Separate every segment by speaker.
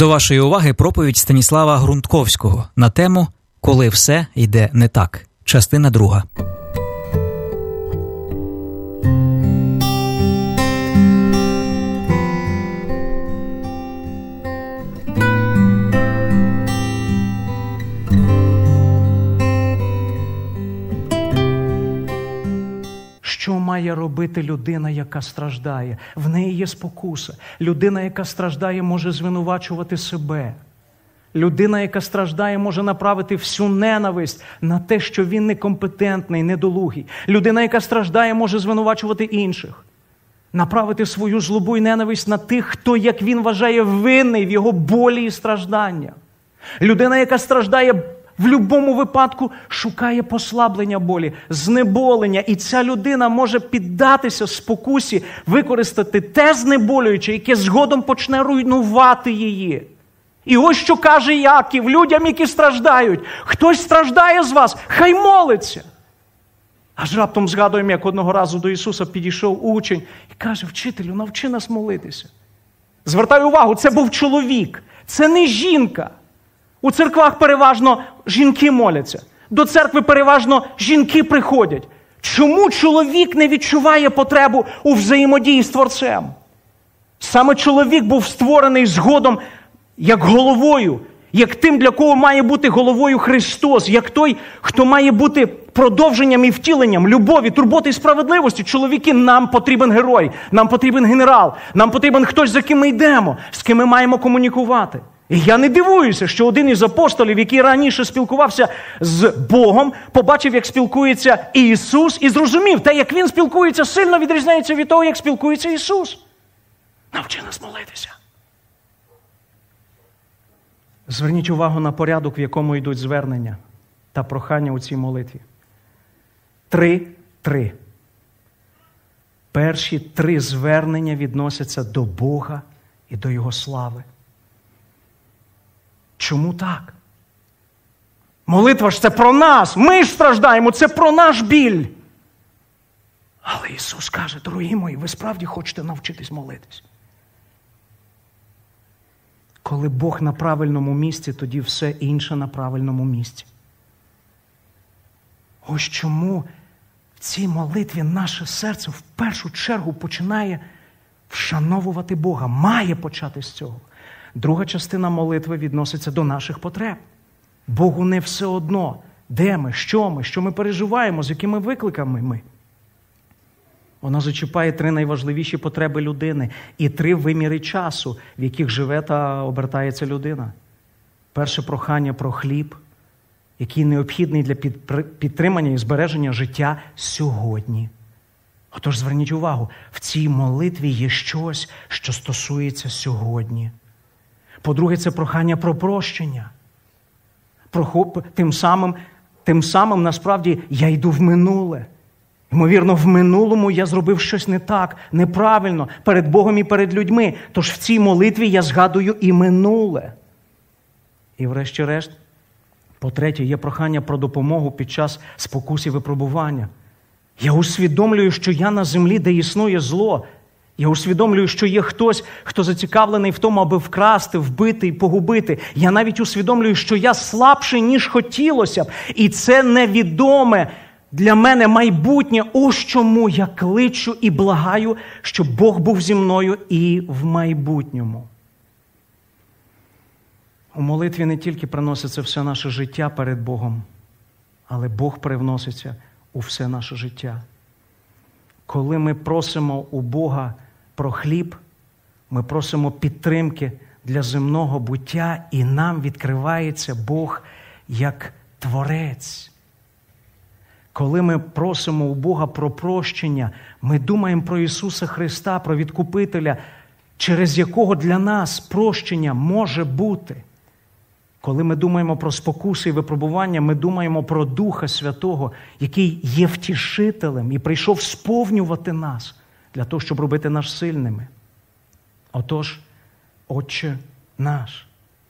Speaker 1: До вашої уваги проповідь Станіслава Грунтковського на тему «Коли все йде не так». Частина 2.
Speaker 2: Що має робити людина, яка страждає? В неї є спокуса. Людина, яка страждає, може звинувачувати себе. Людина, яка страждає, може направити всю ненависть на те, що він некомпетентний, недолугий. Людина, яка страждає, може звинувачувати інших. Направити свою злобу і ненависть на тих, хто, як він вважає, винний в його болі і страждання. Людина, яка страждає, в будь-якому випадку шукає послаблення болі, знеболення. І ця людина може піддатися спокусі, використати те знеболююче, яке згодом почне руйнувати її. І ось що каже Яків людям, які страждають. Хтось страждає з вас, хай молиться. Аж раптом згадуємо, як одного разу до Ісуса підійшов учень і каже: «Вчителю, навчи нас молитися». Звертаю увагу, це був чоловік, це не жінка. У церквах переважно жінки моляться. До церкви переважно жінки приходять. Чому чоловік не відчуває потребу у взаємодії з Творцем? Саме чоловік був створений згодом як головою, як тим, для кого має бути головою Христос, як той, хто має бути продовженням і втіленням любові, турботи і справедливості. Чоловіки, нам потрібен герой, нам потрібен генерал, нам потрібен хтось, за ким ми йдемо, з ким ми маємо комунікувати. І я не дивуюся, що один із апостолів, який раніше спілкувався з Богом, побачив, як спілкується Ісус, і зрозумів, те, як він спілкується, сильно відрізняється від того, як спілкується Ісус. Навчи нас молитися. Зверніть увагу на порядок, в якому йдуть звернення та прохання у цій молитві. 3:3. Перші 3 звернення відносяться до Бога і до Його слави. Чому так? Молитва ж це про нас. Ми ж страждаємо, це про наш біль. Але Ісус каже: дорогі мої, ви справді хочете навчитись молитись? Коли Бог на правильному місці, тоді все інше на правильному місці. Ось чому в цій молитві наше серце в першу чергу починає вшановувати Бога. Має почати з цього. Друга частина молитви відноситься до наших потреб. Богу не все одно, де ми, що ми переживаємо, з якими викликами ми. Вона зачіпає 3 найважливіші потреби людини і 3 виміри часу, в яких живе та обертається людина. Перше прохання про хліб, який необхідний для підтримання і збереження життя сьогодні. Отож, зверніть увагу, в цій молитві є щось, що стосується сьогодні. По-друге, це прохання про прощення. Тим самим, насправді, я йду в минуле. Ймовірно, в минулому я зробив щось не так, неправильно, перед Богом і перед людьми. Тож в цій молитві я згадую і минуле. І врешті-решт, по-третє, є прохання про допомогу під час спокус і випробування. Я усвідомлюю, що я на землі, де існує зло. Я усвідомлюю, що є хтось, хто зацікавлений в тому, аби вкрасти, вбити і погубити. Я навіть усвідомлюю, що я слабший, ніж хотілося б. І це невідоме для мене майбутнє. Ось чому я кличу і благаю, щоб Бог був зі мною і в майбутньому. У молитві не тільки приноситься все наше життя перед Богом, але Бог привноситься у все наше життя. Коли ми просимо у Бога про хліб, ми просимо підтримки для земного буття, і нам відкривається Бог як Творець. Коли ми просимо у Бога про прощення, ми думаємо про Ісуса Христа, про Відкупителя, через якого для нас прощення може бути. Коли ми думаємо про спокуси і випробування, ми думаємо про Духа Святого, який є втішителем і прийшов сповнювати нас для того, щоб робити нас сильними. Отож, Отче наш.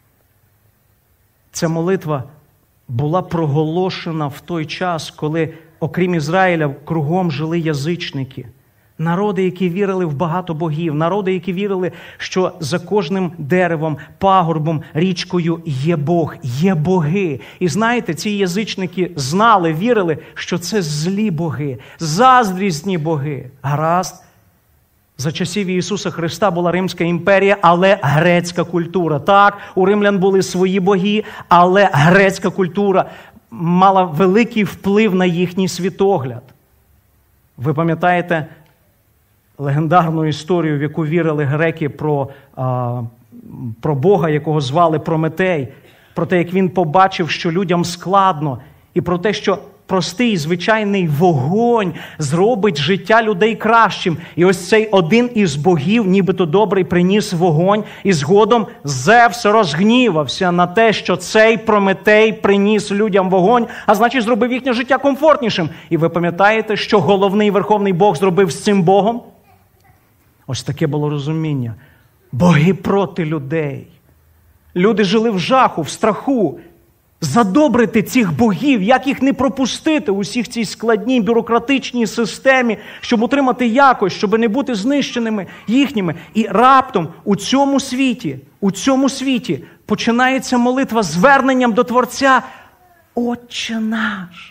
Speaker 2: Ця молитва була проголошена в той час, коли, окрім Ізраїля, кругом жили язичники. Народи, які вірили в багато богів, народи, які вірили, що за кожним деревом, пагорбом, річкою є Бог, є боги. І знаєте, ці язичники знали, вірили, що це злі боги, заздрісні боги. Гаразд, за часів Ісуса Христа була Римська імперія, але грецька культура. Так, у римлян були свої боги, але грецька культура мала великий вплив на їхній світогляд. Ви пам'ятаєте легендарну історію, в яку вірили греки про Бога, якого звали Прометей, про те, як він побачив, що людям складно, і про те, що простий, звичайний вогонь зробить життя людей кращим. І ось цей один із богів, нібито добрий, приніс вогонь, і згодом Зевс розгнівався на те, що цей Прометей приніс людям вогонь, а значить зробив їхнє життя комфортнішим. І ви пам'ятаєте, що головний верховний Бог зробив з цим Богом? Ось таке було розуміння. Боги проти людей. Люди жили в жаху, в страху. Задобрити цих богів, як їх не пропустити у всіх цій складній бюрократичній системі, щоб утримати якось, щоб не бути знищеними їхніми. І раптом у цьому світі починається молитва зверненням до Творця «Отче наш».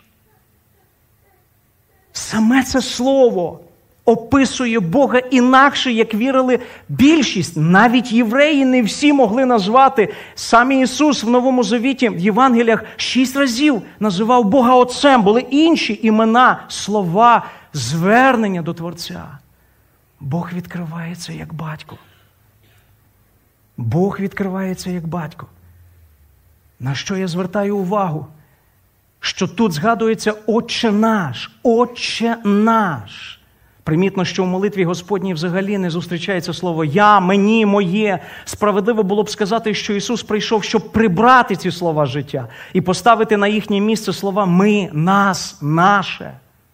Speaker 2: Саме це слово описує Бога інакше, як вірили більшість. Навіть євреї не всі могли назвати. Сам Ісус в Новому Завіті в Євангеліях 6 разів називав Бога Отцем. Були інші імена, слова, звернення до Творця. Бог відкривається як батько. Бог відкривається як батько. На що я звертаю увагу? Що тут згадується «Отче наш», «Отче наш». Примітно, що в молитві Господній взагалі не зустрічається слово «я», «мені», «моє». Справедливо було б сказати, що Ісус прийшов, щоб прибрати ці слова життя і поставити на їхнє місце слова «ми», «нас», «наше».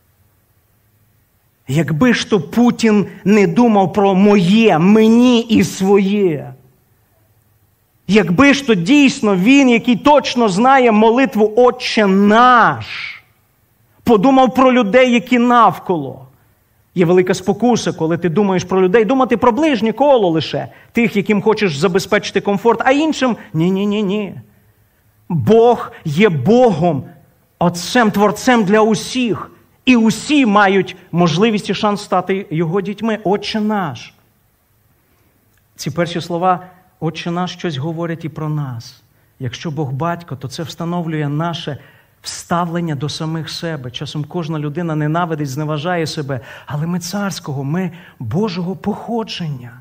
Speaker 2: Якби ж то Путін не думав про «моє», «мені» і «своє». Якби ж то дійсно він, який точно знає молитву «Отче наш», подумав про людей, які навколо. Є велика спокуса, коли ти думаєш про людей, думати про ближнє коло лише, тих, яким хочеш забезпечити комфорт, а іншим – ні. Бог є Богом, Отцем, Творцем для усіх. І усі мають можливість і шанс стати Його дітьми. «Отче наш». Ці перші слова «Отче наш» щось говорять і про нас. Якщо Бог батько, то це встановлює наше вставлення до самих себе. Часом кожна людина ненавидить, зневажає себе, але ми царського, ми Божого походження.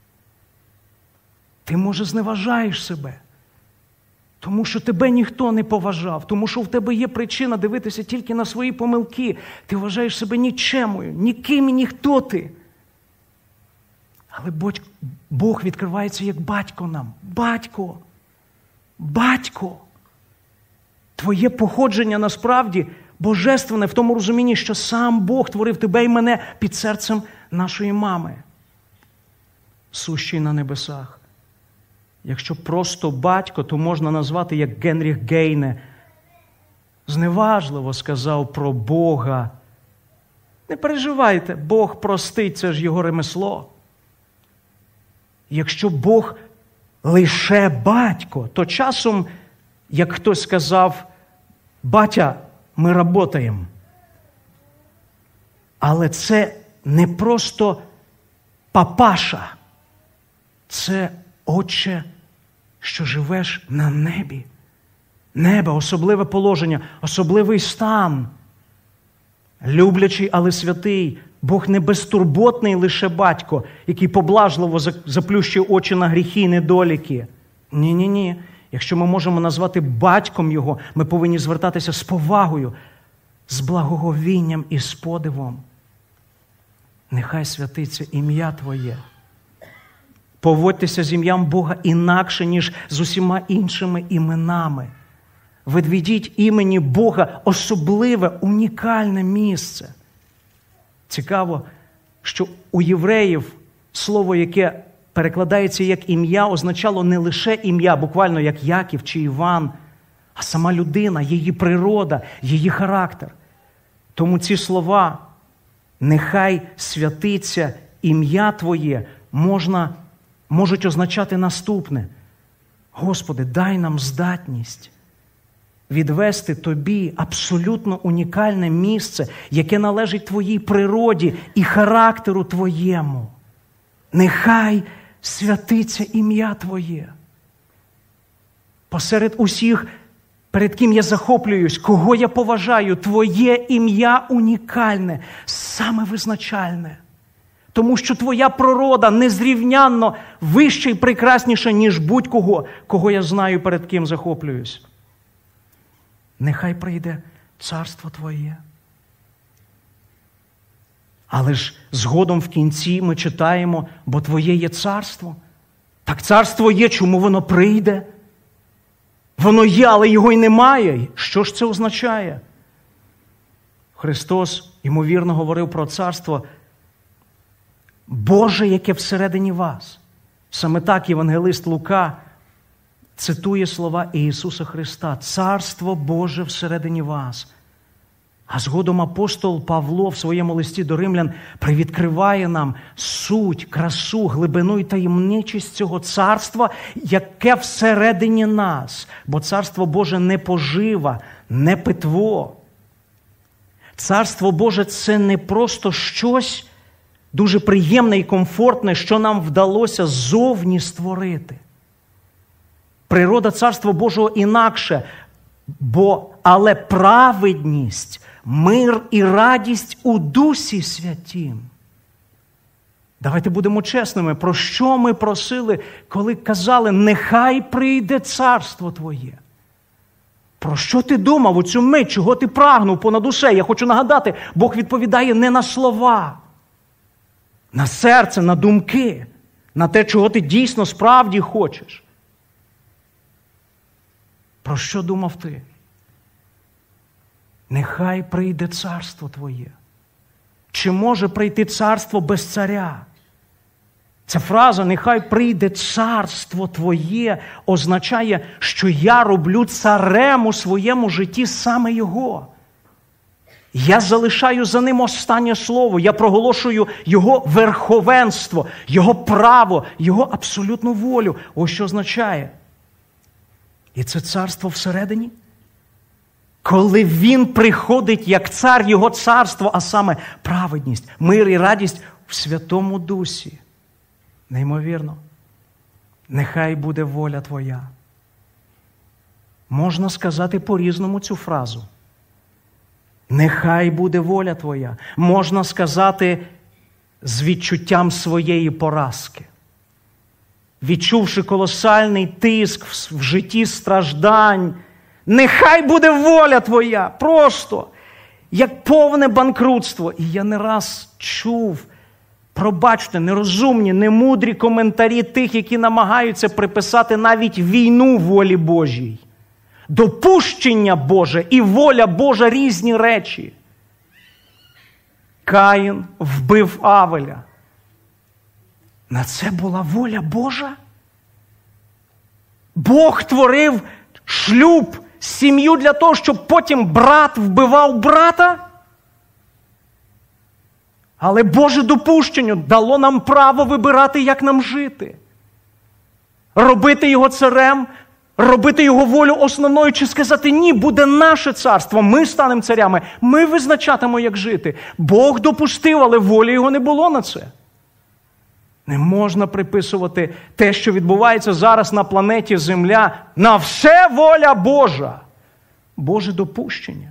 Speaker 2: Ти, може, зневажаєш себе, тому що тебе ніхто не поважав, тому що в тебе є причина дивитися тільки на свої помилки. Ти вважаєш себе нікчемою, ніким і ніхто ти. Але Бог відкривається як батько нам. Батько. Твоє походження насправді божественне в тому розумінні, що сам Бог творив тебе і мене під серцем нашої мами, сущий на небесах. Якщо просто батько, то можна назвати, як Генріх Гейне зневажливо сказав про Бога. Не переживайте, Бог простить, це ж його ремесло. Якщо Бог лише батько, то часом, як хтось сказав, батя, ми работаємо. Але це не просто папаша, це Отче, що живеш на небі. Небо, особливе положення, особливий стан. Люблячий, але святий. Бог не безтурботний лише батько, який поблажливо заплющує очі на гріхи і недоліки. Ні. Якщо ми можемо назвати батьком Його, ми повинні звертатися з повагою, з благоговінням і з подивом. Нехай святиться ім'я Твоє. Поводьтеся з ім'ям Бога інакше, ніж з усіма іншими іменами. Відведіть імені Бога особливе, унікальне місце. Цікаво, що у євреїв слово, яке перекладається як ім'я, означало не лише ім'я, буквально як Яків чи Іван, а сама людина, її природа, її характер. Тому ці слова нехай святиться ім'я Твоє можуть означати наступне. Господи, дай нам здатність відвести Тобі абсолютно унікальне місце, яке належить Твоїй природі і характеру Твоєму. Нехай святиться ім'я Твоє. Посеред усіх, перед ким я захоплююсь, кого я поважаю, Твоє ім'я унікальне, саме визначальне. Тому що Твоя природа незрівнянно вища і прекрасніша, ніж будь-кого, кого я знаю, перед ким захоплююсь. Нехай прийде царство Твоє. Але ж згодом в кінці ми читаємо, бо Твоє є царство. Так царство є, чому воно прийде? Воно є, але його й немає. Що ж це означає? Христос, ймовірно, говорив про царство Боже, яке всередині вас. Саме так євангелист Лука цитує слова Ісуса Христа. Царство Боже всередині вас. А згодом апостол Павло в своєму листі до римлян привідкриває нам суть, красу, глибину і таємничість цього царства, яке всередині нас. Бо царство Боже не пожива, не питво. Царство Боже – це не просто щось дуже приємне і комфортне, що нам вдалося ззовні створити. Природа Царства Божого інакше, але праведність, мир і радість у Дусі Святім. Давайте будемо чесними, про що ми просили, коли казали, нехай прийде царство Твоє. Про що ти думав у цю мить, чого ти прагнув понад усе? Я хочу нагадати, Бог відповідає не на слова, на серце, на думки, на те, чого ти дійсно справді хочеш. Про що думав ти? Нехай прийде царство Твоє. Чи може прийти царство без царя? Ця фраза «нехай прийде царство Твоє» означає, що я роблю царем у своєму житті саме Його. Я залишаю за ним останнє слово, я проголошую Його верховенство, Його право, Його абсолютну волю. Ось що означає. І це царство всередині. Коли Він приходить як цар, Його царство, а саме праведність, мир і радість в Святому Дусі. Неймовірно. Нехай буде воля Твоя. Можна сказати по-різному цю фразу. Нехай буде воля Твоя. Можна сказати з відчуттям своєї поразки. Відчувши колосальний тиск в житті страждань, нехай буде воля Твоя. Просто, як повне банкрутство. І я не раз чув, пробачте, нерозумні, немудрі коментарі тих, які намагаються приписати навіть війну волі Божій. Допущення Боже і воля Божа – різні речі. Каїн вбив Авеля. На це була воля Божа? Бог творив шлюб, сім'ю для того, щоб потім брат вбивав брата? Але Боже допущення дало нам право вибирати, як нам жити. Робити Його царем, робити Його волю основною, чи сказати, ні, буде наше царство, ми станемо царями, ми визначатимемо, як жити. Бог допустив, але волі Його не було на це. Не можна приписувати те, що відбувається зараз на планеті Земля, на все воля Божа. Боже допущення.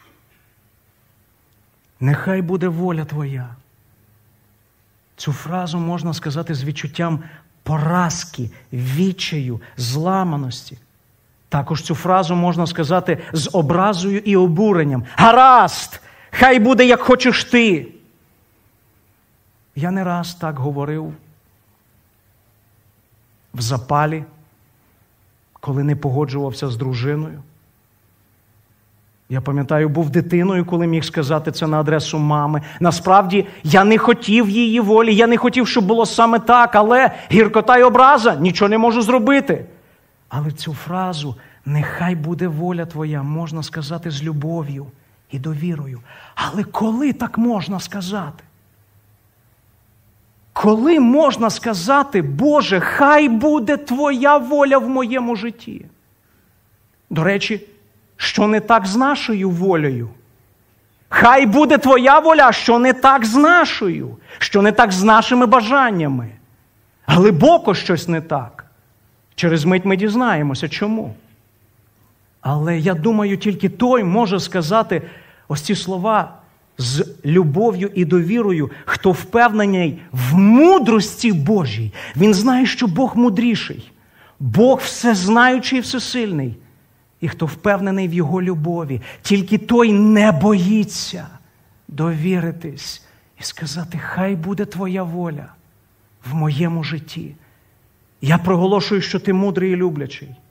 Speaker 2: Нехай буде воля Твоя. Цю фразу можна сказати з відчуттям поразки, відчаю, зламаності. Також цю фразу можна сказати з образою і обуренням. Гаразд, хай буде, як хочеш ти. Я не раз так говорив в запалі, коли не погоджувався з дружиною. Я пам'ятаю, був дитиною, коли міг сказати це на адресу мами. Насправді, я не хотів її волі, я не хотів, щоб було саме так, але гіркота й образа, нічого не можу зробити. Але цю фразу «нехай буде воля Твоя» можна сказати з любов'ю і довірою. Але коли так можна сказати? Коли можна сказати, Боже, хай буде Твоя воля в моєму житті? До речі, що не так з нашою волею? Хай буде Твоя воля, що не так з нашою, що не так з нашими бажаннями. Глибоко щось не так. Через мить ми дізнаємося, чому. Але я думаю, тільки той може сказати ось ці слова з любов'ю і довірою, хто впевнений в мудрості Божій. Він знає, що Бог мудріший, Бог всезнаючий і всесильний. І хто впевнений в Його любові, тільки той не боїться довіритись і сказати, хай буде Твоя воля в моєму житті. Я проголошую, що Ти мудрий і люблячий.